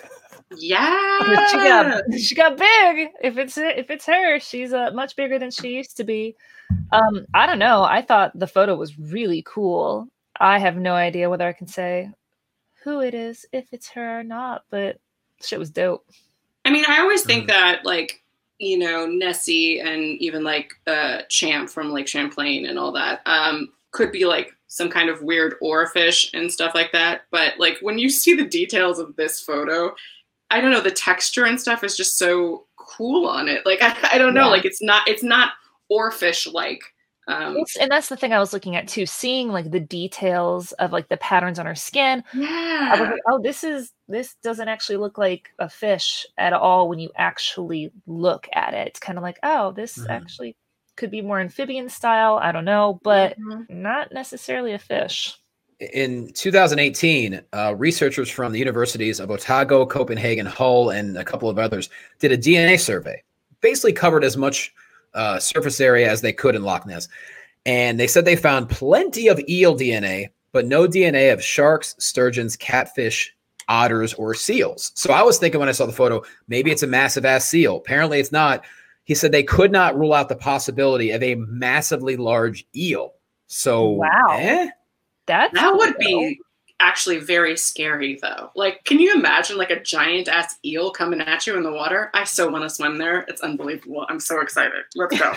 Yeah. She got she got big. If it's if it's her, she's uh, much bigger than she used to be. Um, I don't know. I thought the photo was really cool. I have no idea whether I can say who it is, if it's her or not, but shit was dope. I mean, I always think mm. that like, you know, Nessie and even like uh, Champ from Lake Champlain and all that um, could be like some kind of weird oarfish and stuff like that. But like when you see the details of this photo, I don't know, the texture and stuff is just so cool on it. Like, I, I don't know, yeah. like it's not, it's not oarfish like. Um, and that's the thing I was looking at too, seeing like the details of like the patterns on her skin. Yeah. I was like, oh, this is this doesn't actually look like a fish at all when you actually look at it. It's kind of like, oh, this mm-hmm. actually could be more amphibian style. I don't know, but mm-hmm. not necessarily a fish. In two thousand eighteen, uh, researchers from the universities of Otago, Copenhagen, Hull, and a couple of others did a D N A survey. Basically covered as much uh, surface area as they could in Loch Ness. And they said they found plenty of eel D N A, but no D N A of sharks, sturgeons, catfish, otters, or seals. So I was thinking when I saw the photo, maybe it's a massive ass seal. Apparently it's not. He said they could not rule out the possibility of a massively large eel. So wow. Eh? That's that would be actually very scary though. Like, can you imagine like a giant ass eel coming at you in the water? I so want to swim there. It's unbelievable. I'm so excited. Let's go.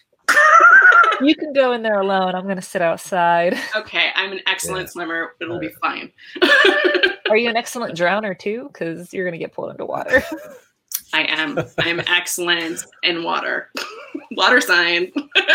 You can go in there alone. I'm going to sit outside. Okay, I'm an excellent yeah. swimmer. It'll All be right. fine. Are you an excellent drowner too? Because you're going to get pulled into water. I am. I am excellent in water. Water sign.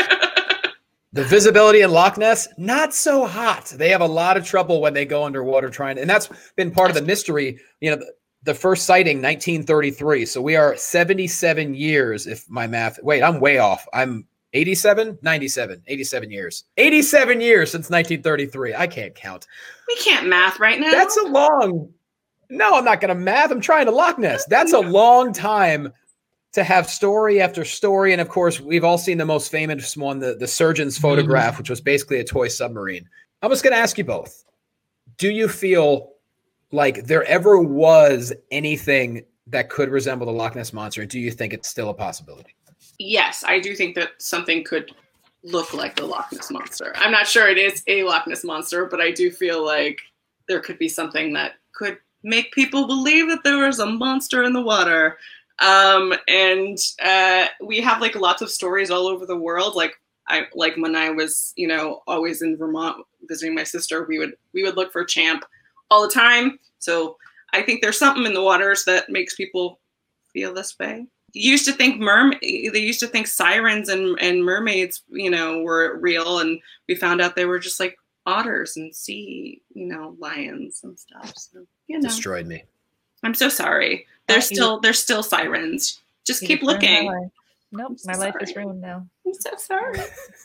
The visibility in Loch Ness, not so hot. They have a lot of trouble when they go underwater trying, and that's been part of the mystery. You know, the, the first sighting, nineteen thirty-three. So we are seventy-seven years, if my math. Wait, I'm way off. I'm eighty-seven, ninety-seven, eighty-seven years. eighty-seven years since nineteen thirty-three. I can't count. We can't math right now. That's a long. No, I'm not going to math. I'm trying to Loch Ness. That's a long time to have story after story. And of course, we've all seen the most famous one, the, the surgeon's photograph, which was basically a toy submarine. I'm just going to ask you both. Do you feel like there ever was anything that could resemble the Loch Ness Monster? Do you think it's still a possibility? Yes, I do think that something could look like the Loch Ness Monster. I'm not sure it is a Loch Ness Monster, but I do feel like there could be something that could make people believe that there was a monster in the water. Um, and uh, we have like lots of stories all over the world. Like I like when I was, you know, always in Vermont visiting my sister, we would we would look for Champ all the time. So I think there's something in the waters that makes people feel this way. You used to think merm they used to think sirens and, and mermaids, you know, were real, and we found out they were just like otters and sea, you know, lions and stuff. So you know, destroyed me. I'm so sorry. There's still there's still sirens. Just keep looking. My nope, my sorry. life is ruined now. I'm so sorry.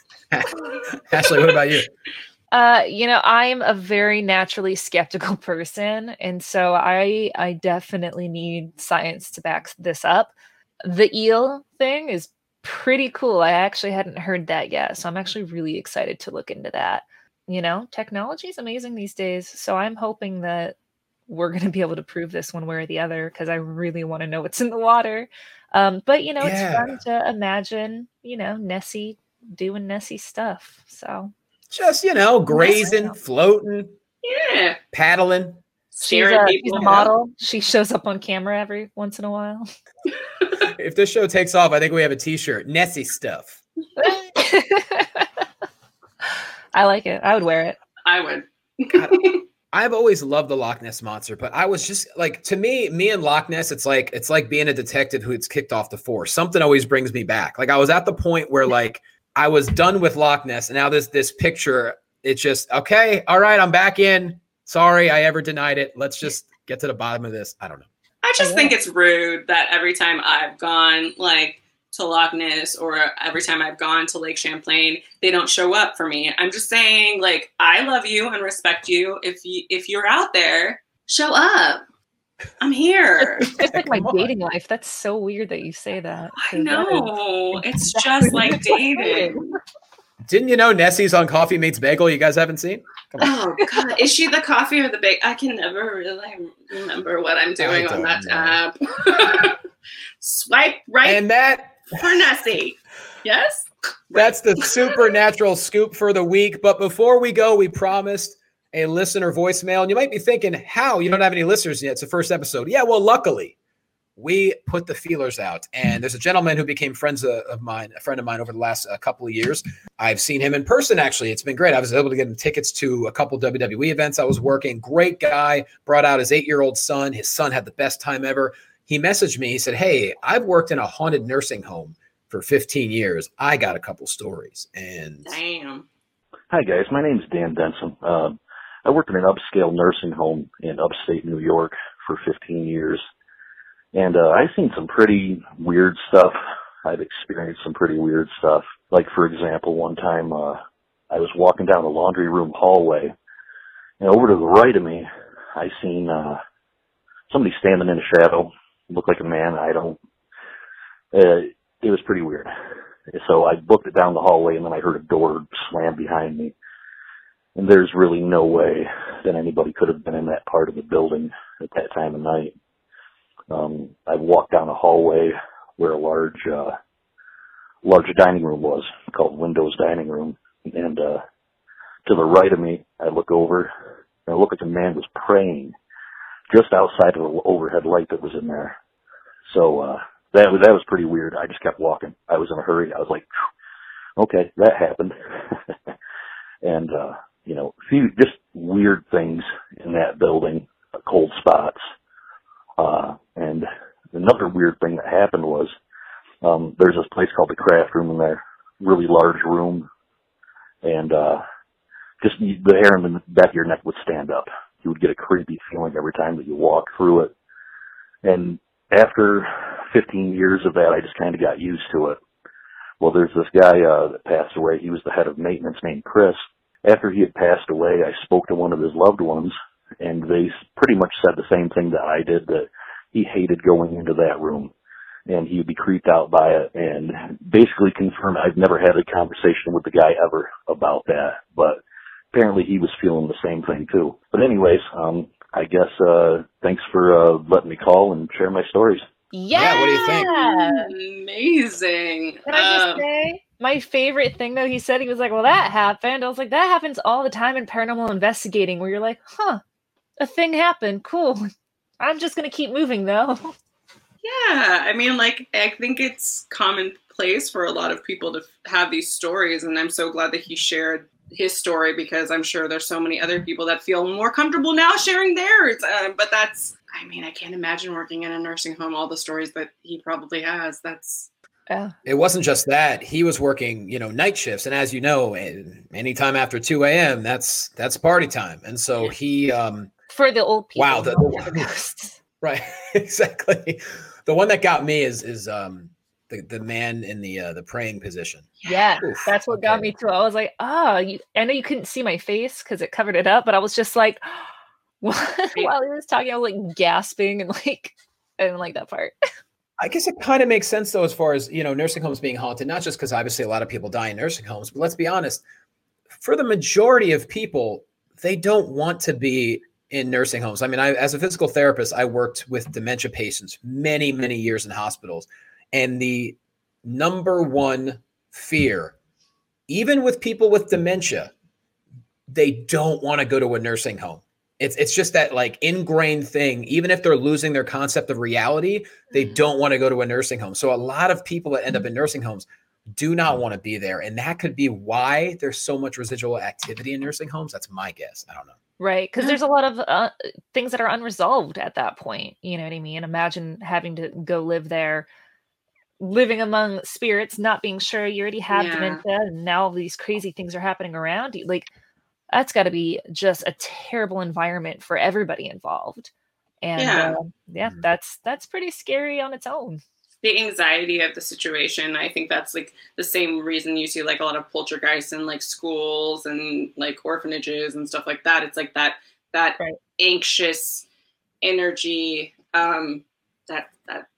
Ashley, what about you? Uh, you know, I'm a very naturally skeptical person, and so I I definitely need science to back this up. The eel thing is pretty cool. I actually hadn't heard that yet, so I'm actually really excited to look into that. You know, technology is amazing these days, so I'm hoping that we're going to be able to prove this one way or the other, because I really want to know what's in the water. Um, but, you know, Yeah. it's fun to imagine, you know, Nessie doing Nessie stuff. So Just, you know, grazing, floating, Yeah. paddling. she's Scaring a, she's people. a model. She shows up on camera every once in a while. If this show takes off, I think we have a t-shirt. Nessie stuff. I like it. I would wear it. I would. God, I've always loved the Loch Ness Monster, but I was just like, to me, me and Loch Ness, it's like, it's like being a detective who gets kicked off the force. Something always brings me back. Like I was at the point where like, I was done with Loch Ness, and now this, this picture, it's just, okay, all right, I'm back in. Sorry, I ever denied it. Let's just get to the bottom of this. I don't know. I just Oh, yeah. think it's rude that every time I've gone like to Loch Ness or every time I've gone to Lake Champlain, they don't show up for me. I'm just saying, like, I love you and respect you. If you if you're out there, show up. I'm here. It's just like my Come on. dating life. That's so weird that you say that. I know. It's just like dating. Didn't you know Nessie's on Coffee Meets Bagel? You guys haven't seen? Come on. Oh God, is she the coffee or the bake? I can never really remember what I'm doing I on that don't tab. Swipe right And that for Nessie. Yes. that's the supernatural scoop for the week. But before we go, we promised a listener voicemail. And you might be thinking, how? You don't have any listeners yet. It's the first episode. Yeah, well, luckily, we put the feelers out. And there's a gentleman who became friends of, of mine, a friend of mine over the last uh, couple of years. I've seen him in person, actually. It's been great. I was able to get him tickets to a couple W W E events I was working. Great guy. Brought out his eight-year-old son. His son had the best time ever. He messaged me. He said, hey, I've worked in a haunted nursing home for fifteen years. I got a couple stories. And Damn. Hi, guys. My name is Dan Benson. Uh, I worked in an upscale nursing home in upstate New York for fifteen years. And uh, I've seen some pretty weird stuff. I've experienced some pretty weird stuff. Like, for example, one time uh, I was walking down the laundry room hallway, and over to the right of me, I seen uh, somebody standing in a shadow. Looked like a man. I don't... Uh, it was pretty weird. So I booked it down the hallway, and then I heard a door slam behind me. And there's really no way that anybody could have been in that part of the building at that time of night. Um, I walked down a hallway where a large, uh, large dining room was, called Windows Dining Room. And, uh, to the right of me, I look over and it looked like a man was praying just outside of the overhead light that was in there. So uh, that was that was pretty weird. I just kept walking. I was in a hurry. I was like, okay, that happened. And, uh, you know, a few just weird things in that building, uh, cold spots. Uh, and another weird thing that happened was, um, there's this place called the Craft Room in there, really large room. And, uh, just the hair in the back of your neck would stand up. You would get a creepy feeling every time that you walk through it. And after fifteen years of that, I just kind of got used to it. Well, there's this guy uh, that passed away. He was the head of maintenance named Chris. After he had passed away, I spoke to one of his loved ones, and they pretty much said the same thing that I did, that he hated going into that room, and he would be creeped out by it, and basically confirmed I've never had a conversation with the guy ever about that, but apparently he was feeling the same thing too. But anyways, um, I guess uh, thanks for uh, letting me call and share my stories. Yeah. Yeah, what do you think? Amazing. Can I just Um, say, my favorite thing though, he said, he was like, well, that happened. I was like, that happens all the time in paranormal investigating, where you're like, huh, a thing happened. Cool. I'm just going to keep moving though. Yeah, I mean, like, I think it's commonplace for a lot of people to f- have these stories, and I'm so glad that he shared his story, because I'm sure there's so many other people that feel more comfortable now sharing theirs. Uh, but that's, I mean, I can't imagine working in a nursing home, all the stories that he probably has. That's, Yeah. It wasn't just that. He was working, you know, night shifts. And as you know, anytime after two a.m., that's that's party time. And so he um For the old people. Wow, the- not the ghosts. right, exactly. The one that got me is is um the, the man in the uh, the praying position. Yeah, Oof, that's what got okay. me too. I was like, ah, you, I know you couldn't see my face because it covered it up, but I was just like, while he was talking, I was like gasping and like, I didn't like that part. I guess it kind of makes sense though, as far as, you know, nursing homes being haunted, not just because obviously a lot of people die in nursing homes, but let's be honest, for the majority of people, they don't want to be in nursing homes. I mean, I, as a physical therapist, I worked with dementia patients many, many years in hospitals. And the number one fear, even with people with dementia, they don't want to go to a nursing home. It's it's just that like ingrained thing. Even if they're losing their concept of reality, they don't want to go to a nursing home. So a lot of people that end up in nursing homes do not want to be there. And that could be why there's so much residual activity in nursing homes. That's my guess. I don't know. Right. Because there's a lot of uh, things that are unresolved at that point. You know what I mean? Imagine having to go live there, living among spirits, not being sure you already have Yeah. dementia, and now all these crazy things are happening around you. Like, that's got to be just a terrible environment for everybody involved. And Yeah. uh, yeah, that's that's pretty scary on its own. the anxiety of the situation. I think that's like the same reason you see like a lot of poltergeists in like schools and like orphanages and stuff like that. It's like that, that Right. anxious energy, um, that, that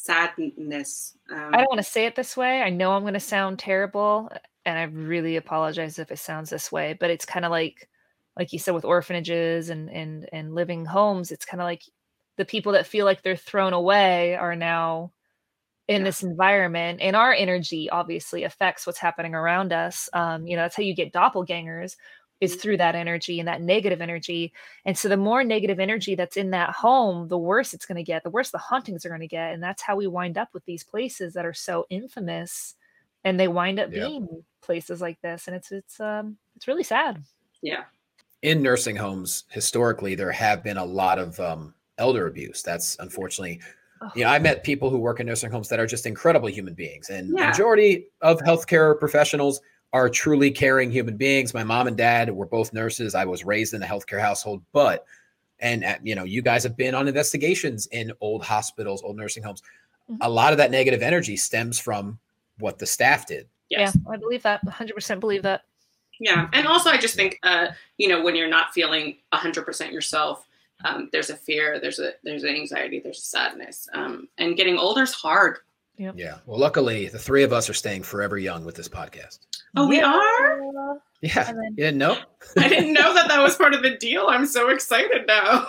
sadness. Um, I don't want to say it this way. I know I'm going to sound terrible, and I really apologize if it sounds this way, but it's kind of like, like you said, with orphanages and, and, and living homes, it's kind of like the people that feel like they're thrown away are now in Yeah. this environment, and our energy obviously affects what's happening around us. Um, you know, that's how you get doppelgangers, is through that energy and that negative energy. And so the more negative energy that's in that home, the worse it's going to get, the worse the hauntings are going to get. And that's how we wind up with these places that are so infamous, and they wind up Yeah. being places like this. And it's, it's, um, it's really sad. yeah. In nursing homes, historically, there have been a lot of um, elder abuse. That's unfortunately, you know, I met people who work in nursing homes that are just incredible human beings. And Yeah. majority of healthcare professionals are truly caring human beings. My mom and dad were both nurses. I was raised in a healthcare household, but, and uh, you know, you guys have been on investigations in old hospitals, old nursing homes. Mhm. A lot of that negative energy stems from what the staff did. Yes. Yeah, I believe that. one hundred percent believe that. Yeah. And also I just think, uh, you know, when you're not feeling a hundred percent yourself, um, there's a fear, there's a, there's an anxiety, there's a sadness, um, and getting older is hard. Yeah. Well, luckily, the three of us are staying forever young with this podcast. Oh, we Yeah. are? Yeah. And then- You didn't know? I didn't know that that was part of the deal. I'm so excited now.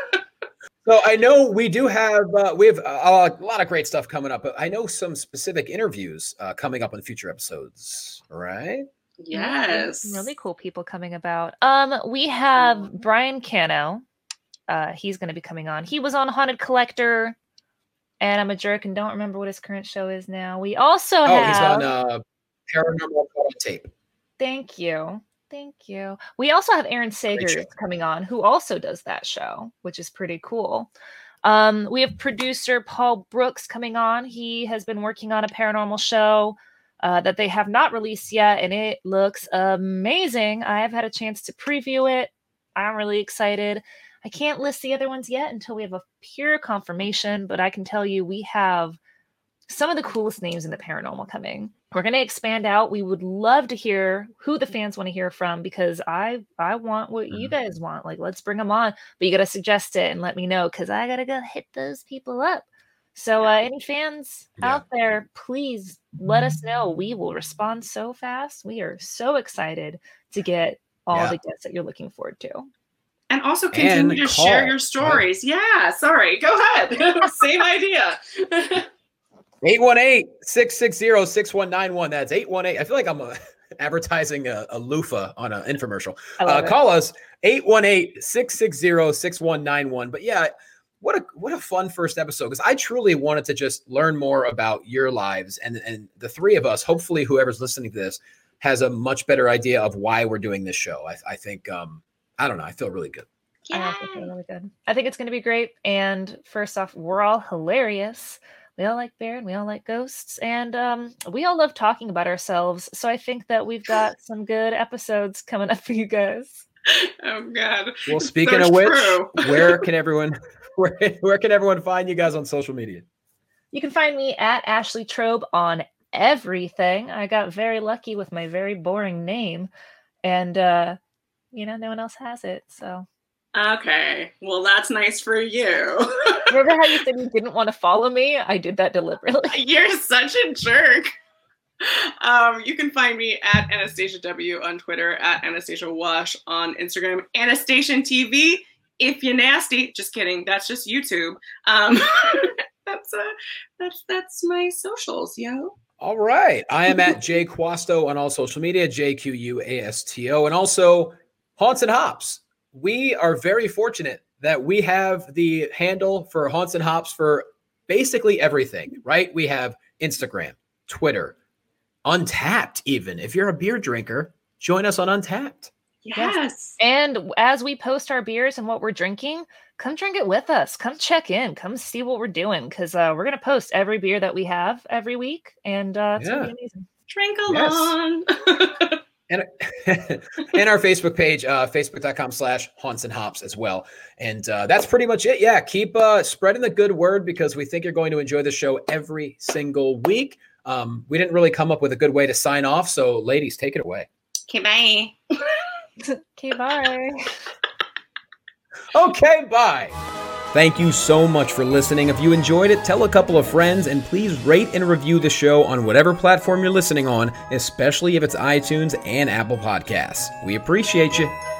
So I know we do have uh, we have a, a lot of great stuff coming up, but I know some specific interviews uh, coming up in future episodes, right? Yes. Some really cool people coming about. Um, we have Brian Cano. Uh, he's going to be coming on. He was on Haunted Collector, and I'm a jerk and don't remember what his current show is now. We also oh, have... he's on uh, Paranormal Caught on Tape. Thank you. Thank you. We also have Aaron Sagers coming on, who also does that show, which is pretty cool. Um, we have producer Paul Brooks coming on. He has been working on a paranormal show uh, that they have not released yet, and it looks amazing. I have had a chance to preview it. I'm really excited. I can't list the other ones yet until we have a pure confirmation, but I can tell you we have some of the coolest names in the paranormal coming. We're going to expand out. We would love to hear who the fans want to hear from, because I I want what you guys want. Like, let's bring them on. But you got to suggest it and let me know, because I got to go hit those people up. So uh, any fans Yeah. out there, please let us know. We will respond so fast. We are so excited to get all Yeah. the guests that you're looking forward to. And also continue And to call, share your stories. Yeah, sorry. Go ahead. Same idea. eight one eight, six six zero, six one nine one. That's eight one eight. I feel like I'm uh, advertising a, a loofah on an infomercial. I Uh, love it. call us eight one eight, six six zero, six one nine one. But yeah, what a what a fun first episode, because I truly wanted to just learn more about your lives, and and the three of us, hopefully whoever's listening to this has a much better idea of why we're doing this show. I, I think um I don't know, I feel really good. I also feel really good. I think it's going to be great. And first off, we're all hilarious. We all like Bear and we all like ghosts. And um, we all love talking about ourselves. So I think that we've got some good episodes coming up for you guys. Oh, God. Well, speaking So of which, true. where can everyone where, where can everyone find you guys on social media? You can find me at Ashley Trobe on everything. I got very lucky with my very boring name. And, uh, you know, no one else has it. So Okay. Well, that's nice for you. remember how you said you didn't want to follow me? I did that deliberately. You're such a jerk. Um, you can find me at Anastasia W on Twitter, at Anastasia Wash on Instagram, Anastasia T V. If you're nasty, just kidding. That's just YouTube. Um, that's uh, that's that's my socials, yo. All right. I am at Jay Quasto on all social media, J Q U A S T O, and also Haunts and Hops. We are very fortunate that we have the handle for Haunts and Hops for basically everything, right? We have Instagram, Twitter, Untapped even. If you're a beer drinker, join us on Untapped. Yes. And as we post our beers and what we're drinking, come drink it with us. Come check in. Come see what we're doing, because uh, we're going to post every beer that we have every week. And uh, it's Yeah. going to be amazing. Drink Yes. along. And, and our Facebook page, uh, facebook.com slash haunts and hops as well. And uh, that's pretty much it. Yeah, keep uh, spreading the good word, because we think you're going to enjoy the show every single week. Um, we didn't really come up with a good way to sign off. So ladies, take it away. Okay, bye. Okay, bye. Okay, bye. Thank you so much for listening. If you enjoyed it, tell a couple of friends, and please rate and review the show on whatever platform you're listening on, especially if it's iTunes and Apple Podcasts. We appreciate you.